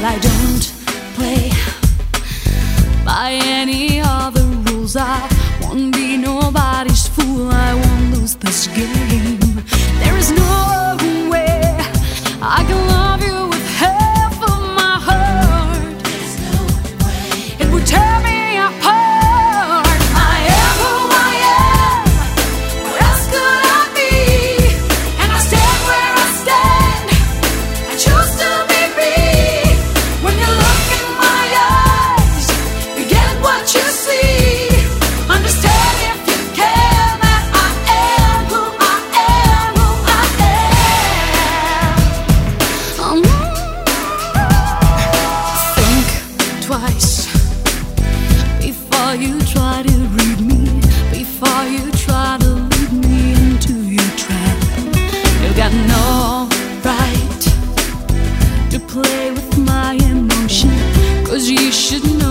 But I don't play by any other rules. I won't be nobody's fool. I won't lose this game. There is no way I can love you with half of my heart. There's no way. It would tear me apart. I am who I am. Where else could I be? And I stand where I stand. I choose to be free. When you look in my eyes, you get what you see. Understand if you can that I am who I am, who I am. Think twice before you try to read me, before you try to lead me into your trap. You got no right to play with my emotion, 'cause you should know